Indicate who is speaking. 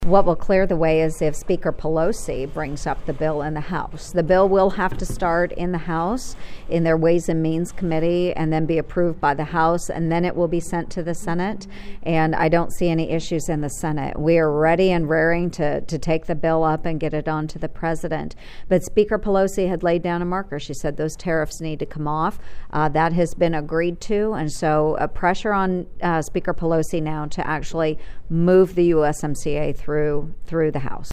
Speaker 1: What will clear the way is if Speaker Pelosi brings up the bill in the House. The bill will have to start in the House in their Ways and Means Committee and then be approved by the House, and then it will be sent to the Senate. And I don't see any issues in the Senate. We are ready and raring to take the bill up and get it on to the president. But Speaker Pelosi had laid down a marker. She said those tariffs need to come off. That has been agreed to, and so pressure on Speaker Pelosi now to actually move the USMCA through the House.